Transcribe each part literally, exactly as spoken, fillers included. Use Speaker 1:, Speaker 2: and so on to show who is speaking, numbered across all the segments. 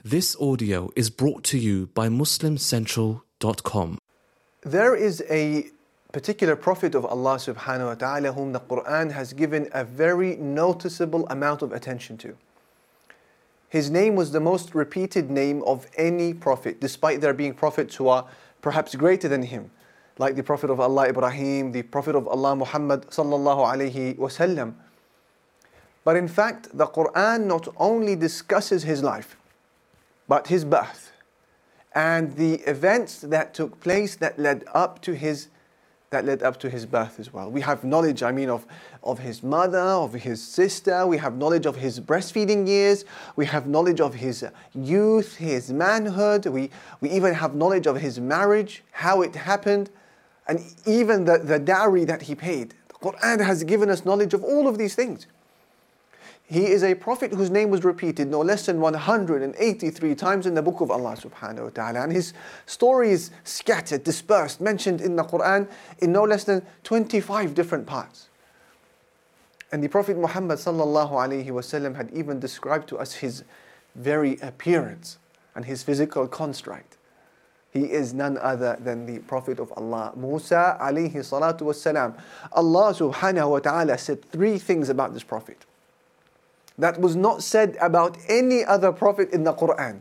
Speaker 1: This audio is brought to you by muslim central dot com.
Speaker 2: There is a particular prophet of Allah subhanahu wa ta'ala whom the Quran has given a very noticeable amount of attention to. His name was the most repeated name of any prophet, despite there being prophets who are perhaps greater than him, like the Prophet of Allah Ibrahim, the Prophet of Allah Muhammad sallallahu alayhi wasallam. But in fact, the Quran not only discusses his life, but his birth and the events that took place that led up to his that led up to his birth as well. We have knowledge, I mean, of, of his mother, of his sister. We have knowledge of his breastfeeding years. We have knowledge of his youth, his manhood. We, we even have knowledge of his marriage, how it happened, and even the, the dowry that he paid. The Quran has given us knowledge of all of these things. He is a prophet whose name was repeated no less than one hundred eighty-three times in the book of Allah subhanahu wa ta'ala. And his story is scattered, dispersed, mentioned in the Quran in no less than twenty-five different parts. And the Prophet Muhammad sallallahu alayhi wasallam had even described to us his very appearance and his physical construct. He is none other than the Prophet of Allah, Musa alayhi salatu wasalam. Allah subhanahu wa ta'ala said three things about this prophet that was not said about any other prophet in the Quran.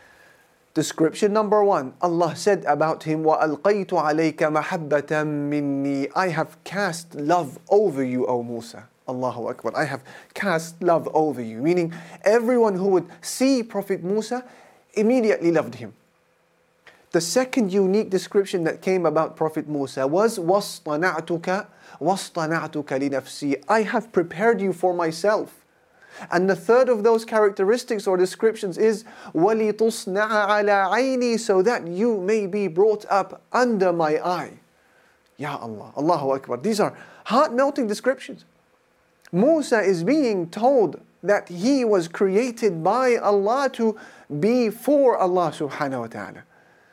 Speaker 2: Description number one, Allah said about him, وَأَلْقَيْتُ عَلَيْكَ مَحَبَّةً مِّنِّي I have cast love over you, O Musa. Allahu Akbar. I have cast love over you. Meaning, everyone who would see Prophet Musa immediately loved him. The second unique description that came about Prophet Musa was وَاصْطَنَعْتُكَ وَاصْطَنَعْتُكَ لِنَفْسِي I have prepared you for myself. And the third of those characteristics or descriptions is وَلِتُصْنَعَ عَلَىٰ عَيْنِي so that you may be brought up under my eye. Ya Allah, Allahu Akbar. These are heart-melting descriptions. Musa is being told that he was created by Allah to be for Allah subhanahu wa ta'ala.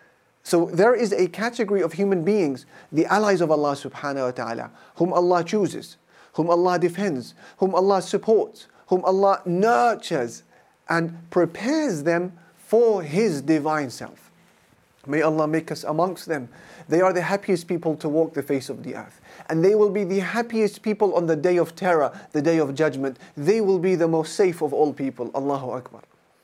Speaker 2: So there is a category of human beings, the allies of Allah subhanahu wa ta'ala, whom Allah chooses, whom Allah defends, whom Allah supports, whom Allah nurtures and prepares them for His divine self. May Allah make us amongst them. They are the happiest people to walk the face of the earth. And they will be the happiest people on the day of terror, the day of judgment. They will be the most safe of all people. Allahu Akbar.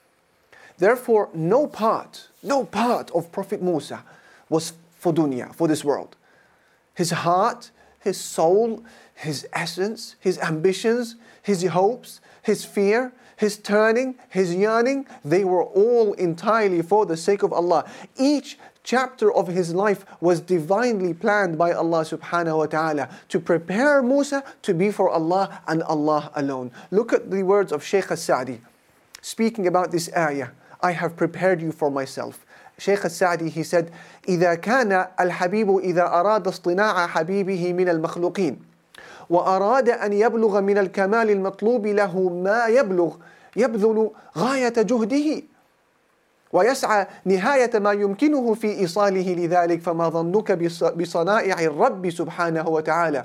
Speaker 2: Therefore, no part, no part of Prophet Musa was for dunya, for this world. His heart, his soul, his essence, his ambitions, his hopes, his fear, his turning, his yearning, they were all entirely for the sake of Allah. Each chapter of his life was divinely planned by Allah subhanahu wa ta'ala to prepare Musa to be for Allah and Allah alone. Look at the words of Shaykh al-Sa'di speaking about this ayah. I have prepared you for myself. Shaykh al-Sa'di, he said, إِذَا كَانَ الْحَبِيبُ إِذَا أَرَادَ اصْطِنَاعَ حَبِيبِهِ مِنَ الْمَخْلُوقِينَ وأراد أن يبلغ من الكمال المطلوب له ما يبلغ يبذل غاية جهده ويسعى نهاية ما يمكنه في إيصاله لذلك فما ظنك بصنائع الرب سبحانه وتعالى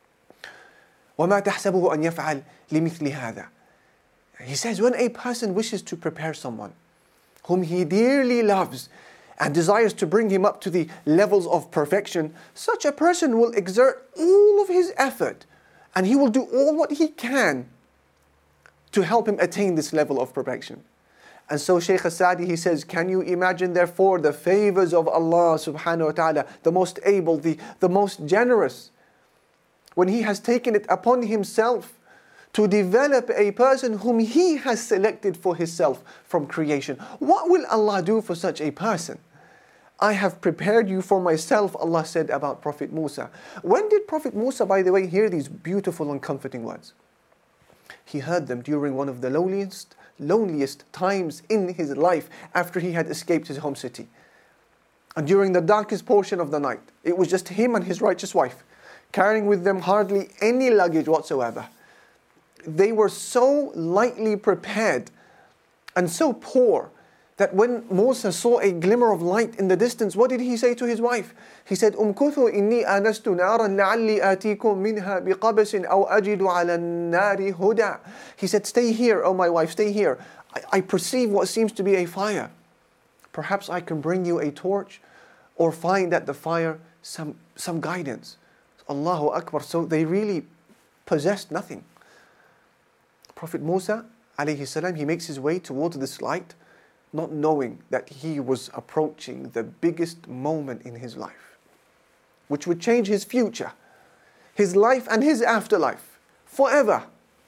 Speaker 2: وما تحسبه أن يفعل لمثل هذا. He says, when a person wishes to prepare someone whom he dearly loves and desires to bring him up to the levels of perfection, such a person will exert all of his effort and he will do all what he can to help him attain this level of perfection. And so Shaykh al-Sa'di, he says, can you imagine therefore the favors of Allah subhanahu wa ta'ala, the most able, the, the most generous, when He has taken it upon Himself to develop a person whom He has selected for Himself from creation. What will Allah do for such a person? I have prepared you for myself, Allah said about Prophet Musa. When did Prophet Musa, by the way, hear these beautiful and comforting words? He heard them during one of the loneliest, loneliest times in his life after he had escaped his home city. And during the darkest portion of the night, it was just him and his righteous wife, carrying with them hardly any luggage whatsoever. They were so lightly prepared and so poor that when Moses saw a glimmer of light in the distance, what did he say to his wife? He said, "Umkuthu inni anastu naran la'alli atikum minha biqabasin aw ajidu ala nari huda." He said, "Stay here, oh my wife, stay here. I, I perceive what seems to be a fire. Perhaps I can bring you a torch or find at the fire some, some guidance. Allahu Akbar. So they really possessed nothing. Prophet Musa, alayhi salam, he makes his way towards this light, not knowing that he was approaching the biggest moment in his life, which would change his future, his life and his afterlife, forever.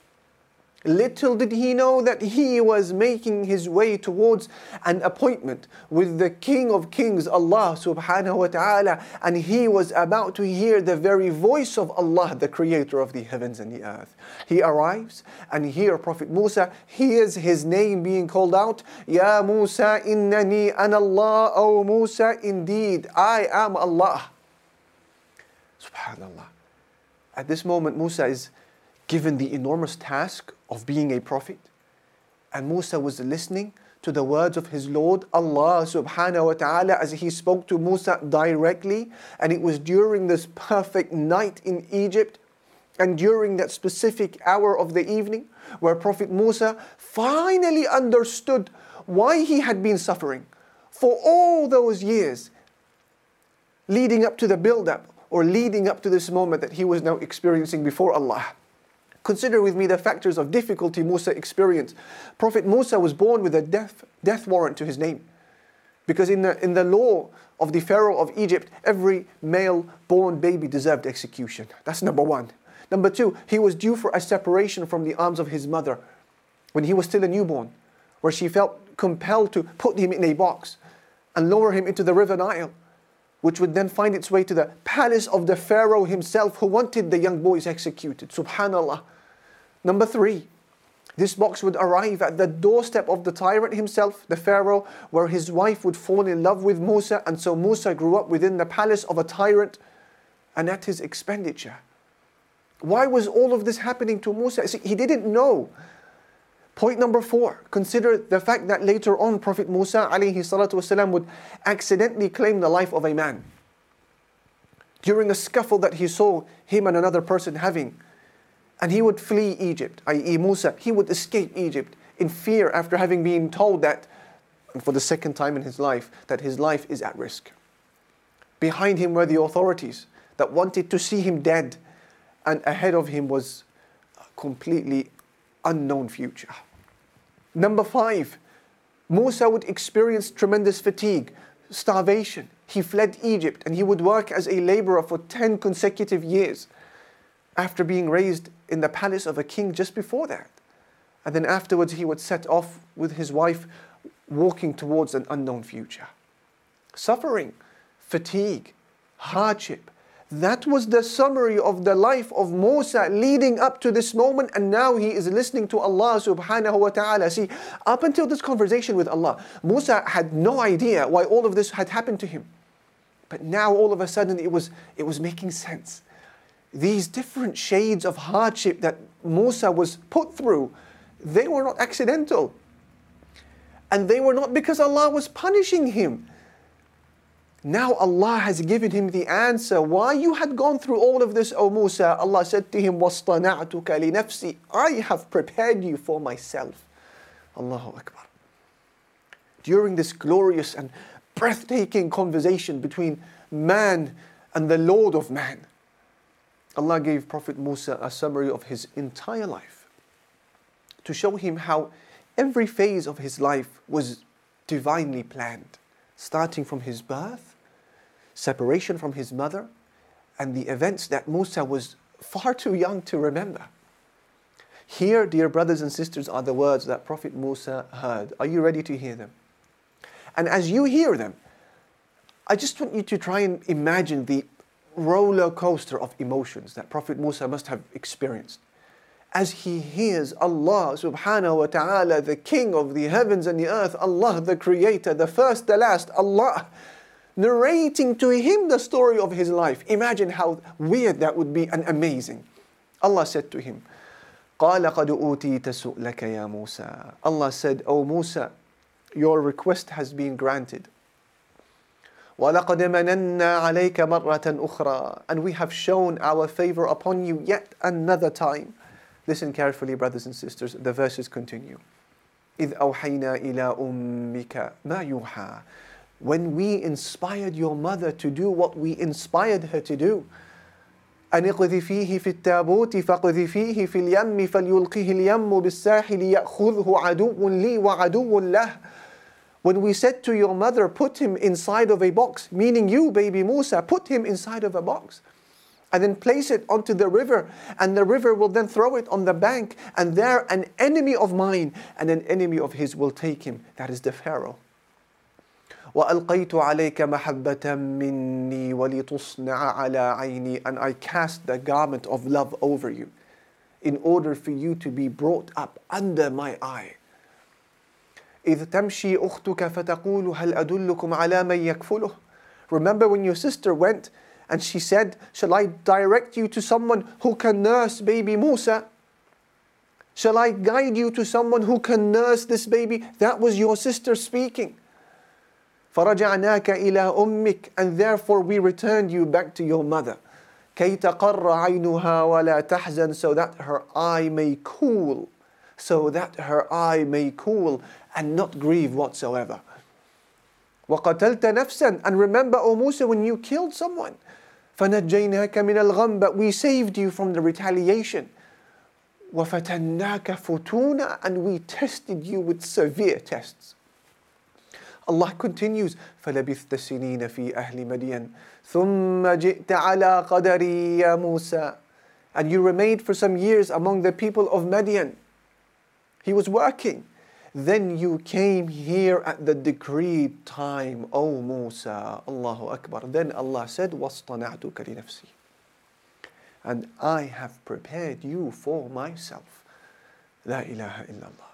Speaker 2: Little did he know that he was making his way towards an appointment with the King of Kings, Allah subhanahu wa ta'ala, and he was about to hear the very voice of Allah, the creator of the heavens and the earth. He arrives and here Prophet Musa hears his name being called out, Ya Musa innani ana Allah, O Musa, indeed I am Allah. Subhanallah. At this moment Musa is given the enormous task of being a prophet. And Musa was listening to the words of his Lord, Allah subhanahu wa ta'ala, as he spoke to Musa directly. And it was during this perfect night in Egypt, and during that specific hour of the evening, where Prophet Musa finally understood why he had been suffering for all those years, leading up to the build-up, or leading up to this moment that he was now experiencing before Allah. Consider with me the factors of difficulty Musa experienced. Prophet Musa was born with a death, death warrant to his name. Because in the, in the law of the Pharaoh of Egypt, every male born baby deserved execution. That's number one. Number two, he was due for a separation from the arms of his mother when he was still a newborn, where she felt compelled to put him in a box and lower him into the river Nile, which would then find its way to the palace of the Pharaoh himself, who wanted the young boys executed. Subhanallah. Number three, this box would arrive at the doorstep of the tyrant himself, the Pharaoh, where his wife would fall in love with Musa, and so Musa grew up within the palace of a tyrant and at his expenditure. Why was all of this happening to Musa? See, he didn't know. Point number four, consider the fact that later on Prophet Musa alayhi salatu wasalam would accidentally claim the life of a man during a scuffle that he saw him and another person having. And he would flee Egypt, that is Musa, he would escape Egypt in fear after having been told that, for the second time in his life, that his life is at risk. Behind him were the authorities that wanted to see him dead, and ahead of him was a completely unknown future. Number five, Musa would experience tremendous fatigue, starvation. He fled Egypt and he would work as a laborer for ten consecutive years after being raised in the palace of a king just before that. And then afterwards he would set off with his wife, walking towards an unknown future. Suffering, fatigue, hardship. That was the summary of the life of Musa leading up to this moment, and now he is listening to Allah subhanahu wa ta'ala. See, up until this conversation with Allah, Musa had no idea why all of this had happened to him. But now all of a sudden it was, it was making sense. These different shades of hardship that Musa was put through, they were not accidental. And they were not because Allah was punishing him. Now Allah has given him the answer why you had gone through all of this, O Musa. Allah said to him, وَاصْطَنَعْتُكَ لِنَفْسِي, I have prepared you for myself. Allahu Akbar. During this glorious and breathtaking conversation between man and the Lord of man, Allah gave Prophet Musa a summary of his entire life to show him how every phase of his life was divinely planned, starting from his birth, separation from his mother, and the events that Musa was far too young to remember. Here, dear brothers and sisters, are the words that Prophet Musa heard. Are you ready to hear them? And as you hear them, I just want you to try and imagine the roller coaster of emotions that Prophet Musa must have experienced as he hears Allah subhanahu wa ta'ala, the King of the heavens and the earth, Allah the Creator, the first, the last, Allah, narrating to him the story of his life. Imagine how weird that would be and amazing. Allah said to him, قَالَ قَدْ أُوتِيتَ سُؤْلَكَ يَا مُوسَى. Allah said, O Musa, your request has been granted. وَلَقَدْ مَنَنَّا عَلَيْكَ مَرَّةً أُخْرَى. And we have shown our favor upon you yet another time. Listen carefully, brothers and sisters, the verses continue. إِذْ أَوْحَيْنَا إِلَىٰ أُمِّكَ مَا يُوحَىٰ. When we inspired your mother to do what we inspired her to do. أن اقذفيه في التابوت فاقذفيه في اليم فليلقه اليم بالساحل يأخذه عدو لي وعدو له. When we said to your mother, put him inside of a box, meaning you, baby Musa, put him inside of a box, and then place it onto the river, and the river will then throw it on the bank, and there an enemy of mine and an enemy of his will take him. That is the Pharaoh. وَأَلْقَيْتُ عَلَيْكَ مَحَبَّةً مِّنِّي وَلِتُصْنَعَ عَلَىٰ عَيْنِي. And I cast the garment of love over you in order for you to be brought up under my eye. إِذْ تَمْشِي أُخْتُكَ فَتَقُولُ هَلْ أَدُلُّكُمْ عَلَىٰ مَنْ يَكْفُلُهُ. Remember when your sister went and she said, shall I direct you to someone who can nurse baby Musa? Shall I guide you to someone who can nurse this baby? That was your sister speaking. فَرَجَعْنَاكَ إِلَىٰ أُمِّكَ. And therefore we returned you back to your mother. كَيْ تَقَرَّ عَيْنُهَا وَلَا تَحْزَنْ. So that her eye may cool. So that her eye may cool and not grieve whatsoever. وَقَتَلْتَ نَفْسًا. And remember, O Musa, when you killed someone. فَنَجَّيْنَاكَ مِنَ الْغَمِّ. But we saved you from the retaliation. وَفَتَنَّاكَ فُتُونًا. And we tested you with severe tests. Allah continues, فَلَبِثْتَ سِنِينَ فِي أَهْلِ مَدْيَنَ ثُمَّ جِئْتَ عَلَىٰ قَدَرِي يَا مُوسَى. And you remained for some years among the people of Madian. He was working. Then you came here at the decreed time, O Musa. Allahu Akbar. Then Allah said, وَاصْطَنَعْتُكَ لِنَفْسِي. And I have prepared you for myself. La ilaha illallah.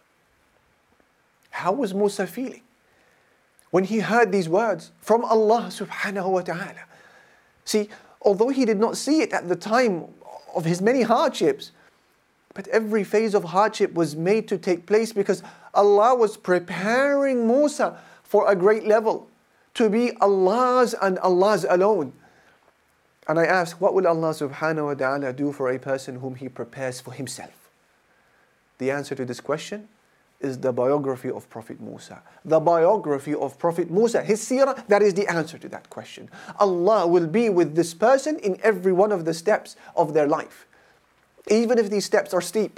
Speaker 2: How was Musa feeling when he heard these words from Allah subhanahu wa ta'ala? See, although he did not see it at the time of his many hardships, but every phase of hardship was made to take place because Allah was preparing Musa for a great level, to be Allah's and Allah's alone. And I ask, what will Allah subhanahu wa ta'ala do for a person whom He prepares for Himself? The answer to this question is the biography of Prophet Musa. The biography of Prophet Musa, his seerah, that is the answer to that question. Allah will be with this person in every one of the steps of their life. Even if these steps are steep,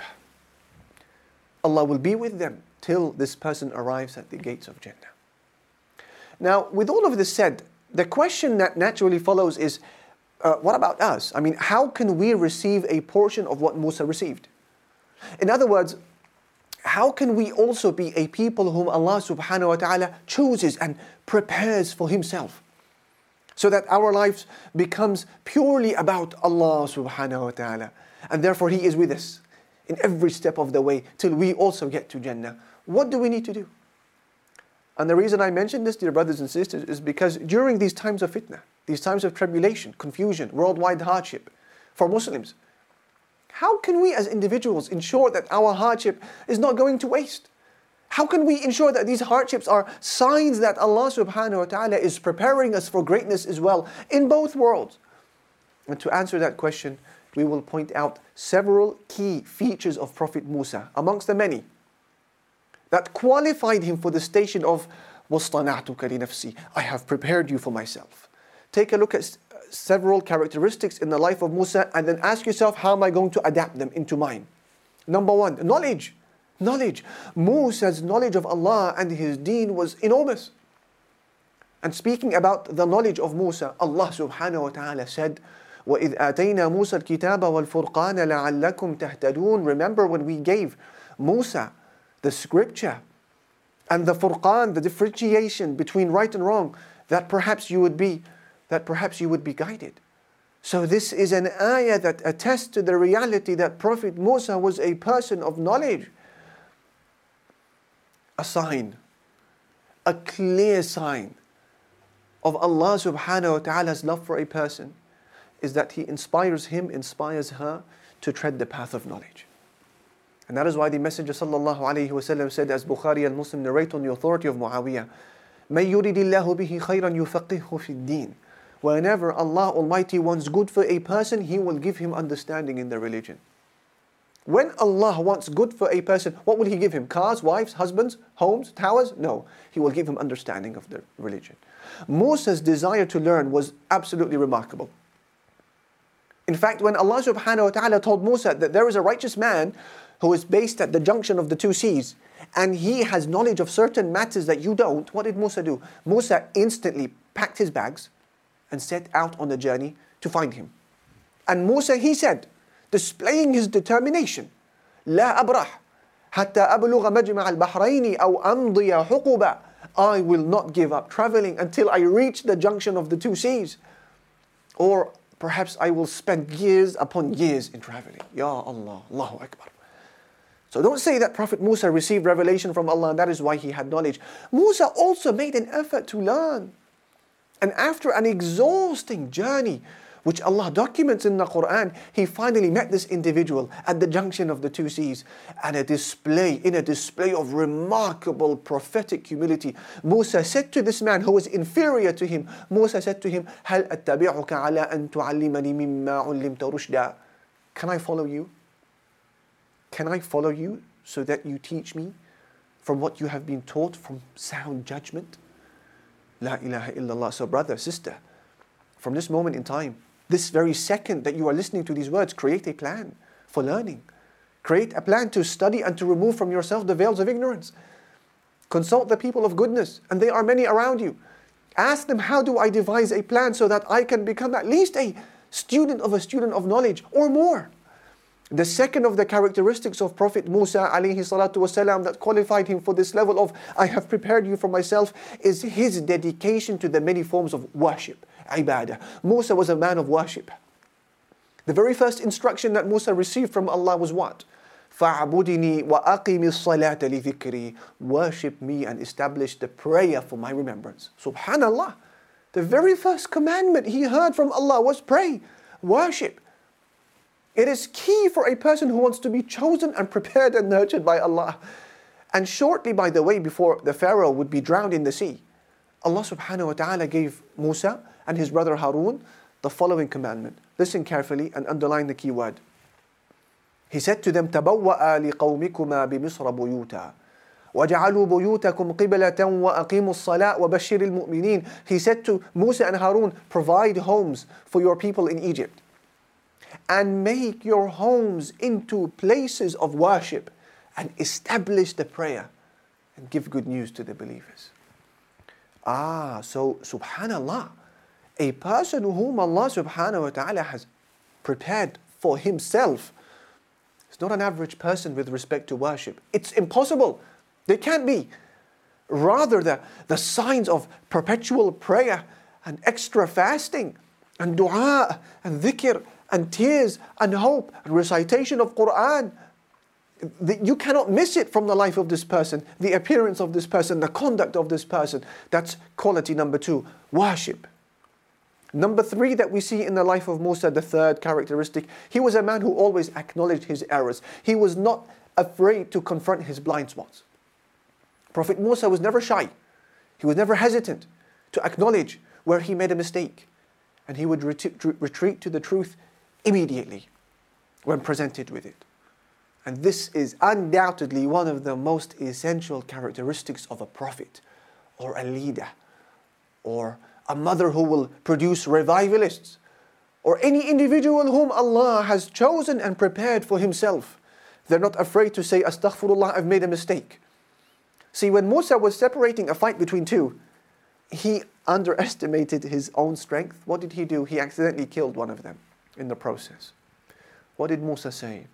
Speaker 2: Allah will be with them till this person arrives at the gates of Jannah. Now, with all of this said, the question that naturally follows is, uh, what about us? I mean, how can we receive a portion of what Musa received? In other words, how can we also be a people whom Allah subhanahu wa ta'ala chooses and prepares for Himself? So that our lives becomes purely about Allah subhanahu wa ta'ala. And therefore He is with us in every step of the way till we also get to Jannah. What do we need to do? And the reason I mention this, dear brothers and sisters, is because during these times of fitna, these times of tribulation, confusion, worldwide hardship for Muslims, how can we as individuals ensure that our hardship is not going to waste? How can we ensure that these hardships are signs that Allah subhanahu wa ta'ala is preparing us for greatness as well in both worlds? And to answer that question, we will point out several key features of Prophet Musa, amongst the many, that qualified him for the station of وَاصْطَنَعْتُكَ لِنَفْسِي. I have prepared you for myself. Take a look at several characteristics in the life of Musa and then ask yourself, how am I going to adapt them into mine? Number one, knowledge. Knowledge. Musa's knowledge of Allah and His deen was enormous. And speaking about the knowledge of Musa, Allah subhanahu wa ta'ala said, وَإِذْ آتَيْنَا مُوسَى الْكِتَابَ وَالْفُرْقَانَ لَعَلَّكُمْ تَهْتَدُونَ. Remember when we gave Musa the scripture and the Furqan, the differentiation between right and wrong, that perhaps you would be, that perhaps you would be guided. So this is an ayah that attests to the reality that Prophet Musa was a person of knowledge. A sign, a clear sign of Allah subhanahu wa ta'ala's love for a person is that He inspires him, inspires her to tread the path of knowledge. And that is why the Messenger sallallahu alayhi wa sallam said, as Bukhari and Muslim narrate on the authority of Muawiyah, مَن يُرِدِ اللَّهُ بِهِ خَيْرًا يُفَقِّهُ فِي الدِّينِ. Whenever Allah Almighty wants good for a person, He will give him understanding in the religion. When Allah wants good for a person, what will He give him? Cars, wives, husbands, homes, towers? No. He will give him understanding of the religion. Musa's desire to learn was absolutely remarkable. In fact, when Allah subhanahu wa ta'ala told Musa that there is a righteous man who is based at the junction of the two seas, and he has knowledge of certain matters that you don't, what did Musa do? Musa instantly packed his bags and set out on a journey to find him. And Musa, he said, displaying his determination, لا أبرح حتى أبلغ مجمع البحرين أو أمضي حقبا. I will not give up traveling until I reach the junction of the two seas. Or perhaps I will spend years upon years in traveling. Ya Allah, Allahu Akbar. So don't say that Prophet Musa received revelation from Allah and that is why he had knowledge. Musa also made an effort to learn. And after an exhausting journey, which Allah documents in the Quran, he finally met this individual at the junction of the two seas. And a display, in a display of remarkable prophetic humility, Musa said to this man who was inferior to him, Musa said to him, هَلْ أَتَّبِعُكَ عَلَىٰ أَن تُعَلِّمَنِي مِمَّا عُلِّمْتَ رُشْدًا. Can I follow you? Can I follow you so that you teach me from what you have been taught from sound judgment? La ilaha illallah. So brother, sister, from this moment in time, this very second that you are listening to these words, create a plan for learning. Create a plan to study and to remove from yourself the veils of ignorance. Consult the people of goodness, and there are many around you. Ask them, how do I devise a plan so that I can become at least a student of a student of knowledge or more? The second of the characteristics of Prophet Musa alayhi salatu wasalam that qualified him for this level of I have prepared you for myself is his dedication to the many forms of worship, ibadah. Musa was a man of worship. The very first instruction that Musa received from Allah was what? فَعْبُدِنِي وَأَقِمِ الصَّلَاةَ لِذِكْرِي. Worship me and establish the prayer for my remembrance. Subhanallah. The very first commandment he heard from Allah was pray, worship. It is key for a person who wants to be chosen and prepared and nurtured by Allah. And shortly, by the way, before the Pharaoh would be drowned in the sea, Allah subhanahu wa ta'ala gave Musa and his brother Harun the following commandment. Listen carefully and underline the key word. He said to them, تَبَوَّأَ لِقَوْمِكُمَا بِمِصْرَ بُيُوتًا وَجَعَلُوا بُيُوتَكُمْ قِبْلَةً وَأَقِيمُوا الصَّلَاةَ وَبَشِّرِ الْمُؤْمِنِينَ. He said to Musa and Harun, provide homes for your people in Egypt and make your homes into places of worship and establish the prayer and give good news to the believers. Ah, so subhanallah, a person whom Allah subhanahu wa ta'ala has prepared for himself is not an average person with respect to worship. It's impossible. They can't be. Rather, the, the signs of perpetual prayer and extra fasting and dua and dhikr and tears and hope and recitation of Quran, you cannot miss it from the life of this person, the appearance of this person, the conduct of this person. That's quality number two, worship. Number three that we see in the life of Musa, the third characteristic, he was a man who always acknowledged his errors. He was not afraid to confront his blind spots. Prophet Musa was never shy. He was never hesitant to acknowledge where he made a mistake. And he would ret- retreat to the truth immediately when presented with it. And this is undoubtedly one of the most essential characteristics of a prophet or a leader or a mother who will produce revivalists or any individual whom Allah has chosen and prepared for himself. They're not afraid to say, Astaghfirullah, I've made a mistake. See, when Musa was separating a fight between two, he underestimated his own strength. What did he do? He accidentally killed one of them in the process. What did Musa say?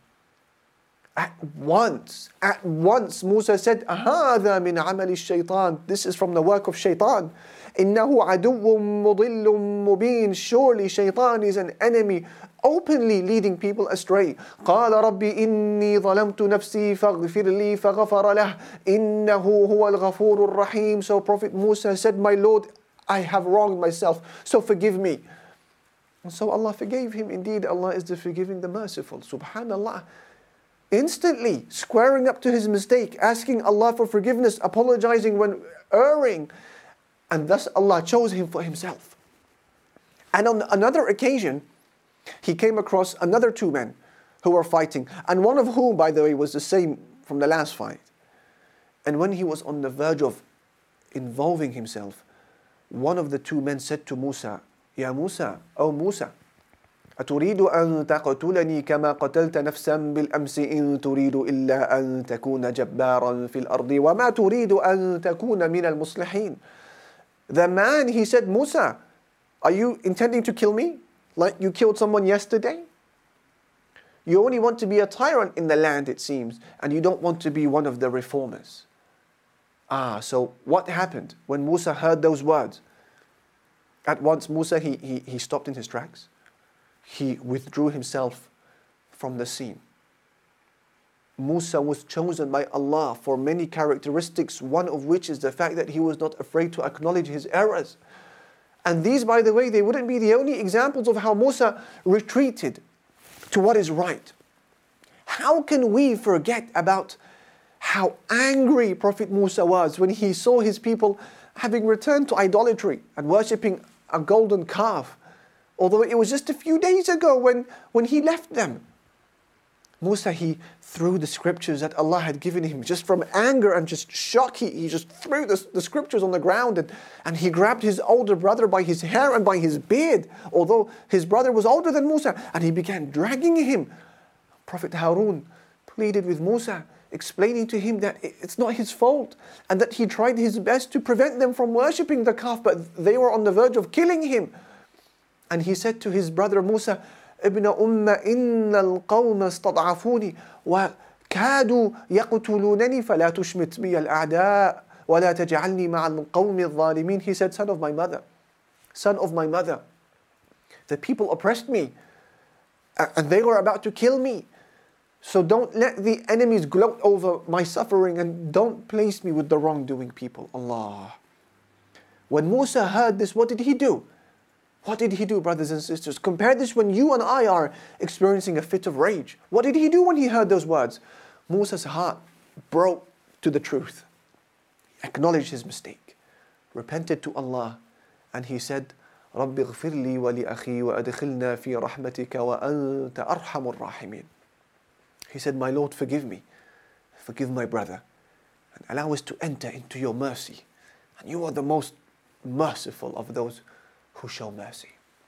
Speaker 2: At once, at once Musa said, هَذَا مِنْ عَمَلِ الشَّيْطَانِ. This is from the work of shaitan. إِنَّهُ عَدُوٌّ مُضِلٌّ مُبِينٌ. Surely shaitan is an enemy, openly leading people astray. قَالَ رَبِّ إِنِّي ظَلَمْتُ نَفْسِي فَاغْفِرْ لِي فَغَفَرَ لَهُ إِنَّهُ هُوَ الْغَفُورُ الرَّحِيمُ. So Prophet Musa said, my Lord, I have wronged myself, so forgive me. And so Allah forgave him. Indeed, Allah is the forgiving, the merciful. Subhanallah. Instantly squaring up to his mistake, asking Allah for forgiveness, apologizing when erring. And thus Allah chose him for himself. And on another occasion, he came across another two men who were fighting, and one of whom, by the way, was the same from the last fight. And when he was on the verge of involving himself, one of the two men said to Musa, Ya Musa, O Musa, أتريد أن تقتلني كما قتلت نفسا بالأمس إن تريد إلا أن تكون جبارا في الأرض وما تريد أن تكون من المصلحين. The man, he said, Musa, are you intending to kill me like you killed someone yesterday? You only want to be a tyrant in the land, it seems, and you don't want to be one of the reformers. Ah, so what happened when Musa heard those words? At once Musa, he, he, he stopped in his tracks. He withdrew himself from the scene. Musa was chosen by Allah for many characteristics, one of which is the fact that he was not afraid to acknowledge his errors. And these, by the way, they wouldn't be the only examples of how Musa retreated to what is right. How can we forget about how angry Prophet Musa was when he saw his people having returned to idolatry and worshipping a golden calf, although it was just a few days ago when, when he left them. Musa, he threw the scriptures that Allah had given him just from anger and just shock. He, he just threw the, the scriptures on the ground, and, and he grabbed his older brother by his hair and by his beard, although his brother was older than Musa, and he began dragging him. Prophet Harun pleaded with Musa, explaining to him that it's not his fault and that he tried his best to prevent them from worshipping the calf, but they were on the verge of killing him. And he said to his brother Musa, ابن أم إن القوم استضعفوني وكادوا يقتلونني فلا تشمت بي الأعداء ولا تجعلني مع القوم الظالمين. He said, son of my mother, son of my mother, the people oppressed me and they were about to kill me. So don't let the enemies gloat over my suffering and don't place me with the wrongdoing people. Allah. When Musa heard this, what did he do? What did he do, brothers and sisters? Compare this when you and I are experiencing a fit of rage. What did he do when he heard those words? Musa's heart broke to the truth, acknowledged his mistake, repented to Allah, and he said, رَبِّ اغْفِرْ لِي وَلِأَخِي وَأَدْخِلْنَا فِي رَحْمَتِكَ وَأَنْتَ أَرْحَمُ الرَّاحِمِينَ. He said, my Lord, forgive me, forgive my brother, and allow us to enter into your mercy. And you are the most merciful of those who show mercy.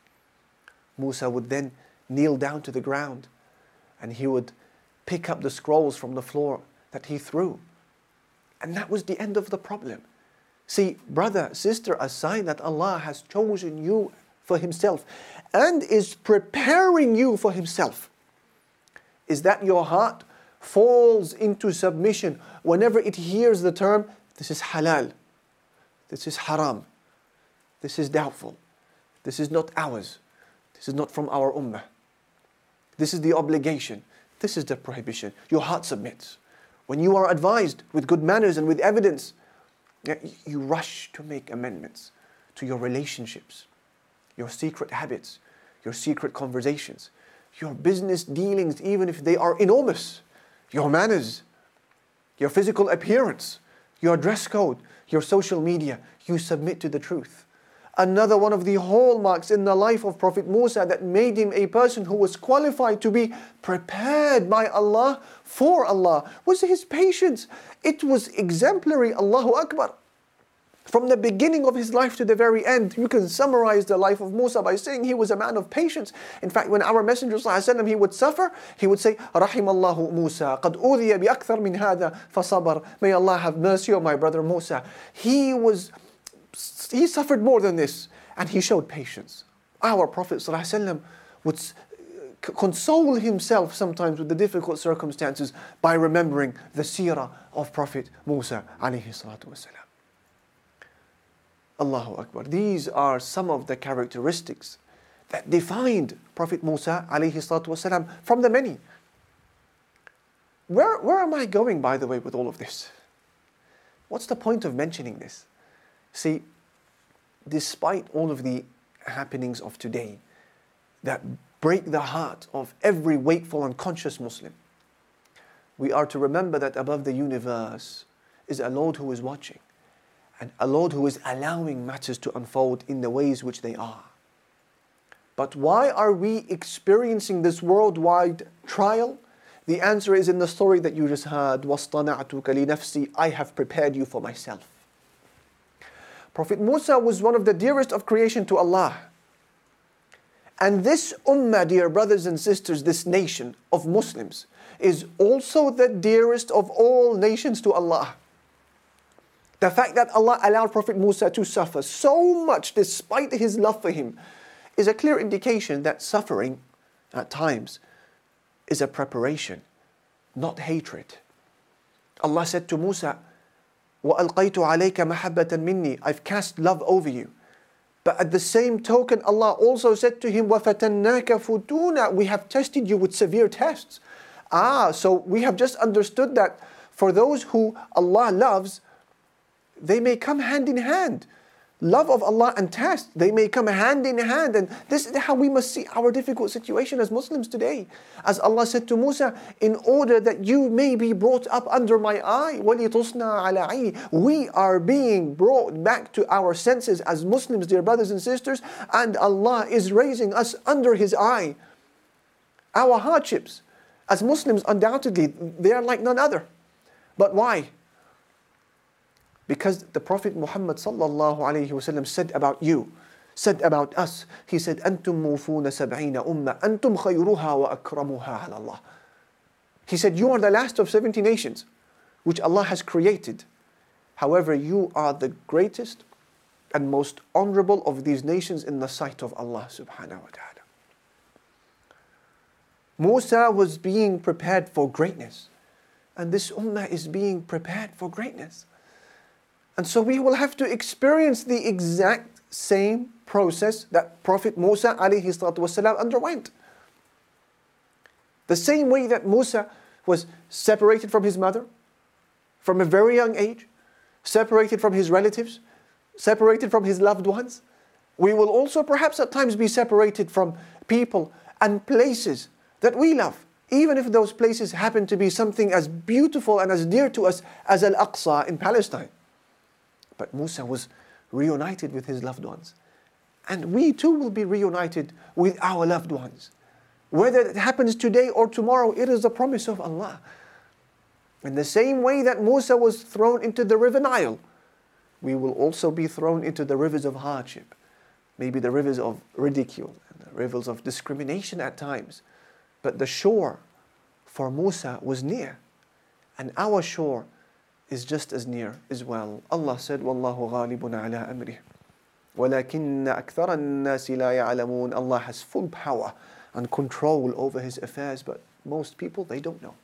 Speaker 2: Musa would then kneel down to the ground and he would pick up the scrolls from the floor that he threw. And that was the end of the problem. See, brother, sister, a sign that Allah has chosen you for Himself and is preparing you for Himself is that your heart falls into submission whenever it hears the term, this is halal, this is haram, this is doubtful, this is not ours, this is not from our ummah, this is the obligation, this is the prohibition. Your heart submits. When you are advised with good manners and with evidence, you rush to make amendments to your relationships, your secret habits, your secret conversations, your business dealings, even if they are enormous, your manners, your physical appearance, your dress code, your social media, you submit to the truth. Another one of the hallmarks in the life of Prophet Musa that made him a person who was qualified to be prepared by Allah for Allah was his patience. It was exemplary, Allahu Akbar. From the beginning of his life to the very end, you can summarize the life of Musa by saying he was a man of patience. In fact, when our Messenger ﷺ, he would suffer, he would say, رحم الله موسى قد أوذي بأكثر من هذا فصبر. May Allah have mercy on my brother Musa. He was, he suffered more than this, and he showed patience. Our Prophet ﷺ would console himself sometimes with the difficult circumstances by remembering the seerah of Prophet Musa alayhi salatu wasalam. Allahu Akbar. These are some of the characteristics that defined Prophet Musa alayhi salatu wasalam from the many. Where, where am I going, by the way, with all of this? What's the point of mentioning this? See, despite all of the happenings of today that break the heart of every wakeful and conscious Muslim, we are to remember that above the universe is a Lord who is watching, and a Lord who is allowing matters to unfold in the ways which they are. But why are we experiencing this worldwide trial? The answer is in the story that you just heard. وَاصْطَنَعْتُكَ لِنَفْسِي, I have prepared you for myself. Prophet Musa was one of the dearest of creation to Allah. And this ummah, dear brothers and sisters, this nation of Muslims, is also the dearest of all nations to Allah. The fact that Allah allowed Prophet Musa to suffer so much despite his love for him is a clear indication that suffering at times is a preparation, not hatred. Allah said to Musa, وَأَلْقَيْتُ عَلَيْكَ مَحَبَّةً مِنِّي, I've cast love over you. But at the same token, Allah also said to him, وَفَتَنَّاكَ فُتُونًا, we have tested you with severe tests. Ah, so we have just understood that for those who Allah loves, they may come hand in hand. Love of Allah and test, they may come hand in hand. And this is how we must see our difficult situation as Muslims today. As Allah said to Musa, in order that you may be brought up under my eye, وَلِتُصْنَى عَلَى عَيْنِي, we are being brought back to our senses as Muslims, dear brothers and sisters, and Allah is raising us under His eye. Our hardships as Muslims, undoubtedly, they are like none other. But why? Because the Prophet Muhammad sallallahu alayhi wasallam said about you, said about us, he said, أَنْتُمْ مُوفُونَ سَبْعِينَ أُمَّةً أَنْتُمْ خَيْرُهَا وَأَكْرَمُهَا عَلَى اللَّهِ. He said, you are the last of seventy nations which Allah has created. However, you are the greatest and most honorable of these nations in the sight of Allah subhanahu wa ta'ala. Musa was being prepared for greatness, and this ummah is being prepared for greatness. And so we will have to experience the exact same process that Prophet Musa alayhi salatu wasalam underwent. The same way that Musa was separated from his mother from a very young age, separated from his relatives, separated from his loved ones, we will also perhaps at times be separated from people and places that we love, even if those places happen to be something as beautiful and as dear to us as Al-Aqsa in Palestine. But Musa was reunited with his loved ones. And we too will be reunited with our loved ones. Whether it happens today or tomorrow, it is the promise of Allah. In the same way that Musa was thrown into the river Nile, we will also be thrown into the rivers of hardship. Maybe the rivers of ridicule, and the rivers of discrimination at times. But the shore for Musa was near. And our shore is just as near as well. Allah said, وَاللَّهُ غَالِبٌ عَلَىٰ أَمْرِهِ وَلَكِنَّ أَكْثَرَ النَّاسِ لَا يَعْلَمُونَ. Allah has full power and control over His affairs, but most people, they don't know.